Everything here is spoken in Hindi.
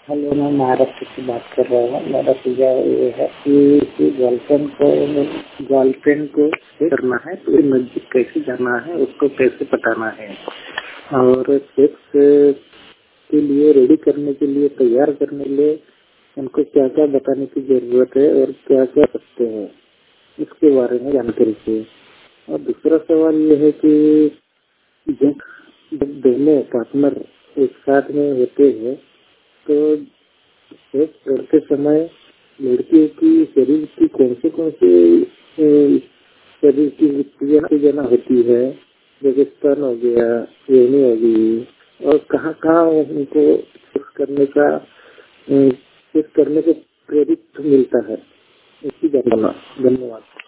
हेलो, मैं महाराष्ट्र से बात कर रहा हूँ। मेरा सुझाव ये है कि गर्लफ्रेंड को करना है तो नजदीक कैसे जाना है, उसको कैसे पटाना है और सेक्स के लिए रेडी करने के लिए, तैयार करने के लिए उनको क्या क्या बताने की जरूरत है और क्या क्या सकते हैं, इसके बारे में जानकारी चाहिए। और दूसरा सवाल ये है कि जब दोनों पार्टनर एक साथ में होते हैं तो सेक्स करते समय लड़कियों की शरीर की कौन सी शरीर की उत्तेजना होती है, जैसे स्तन हो गया, योनि हो गई, और कहाँ कहाँ उनको सेक्स करने को प्रेरित मिलता है, इसकी जानना। धन्यवाद।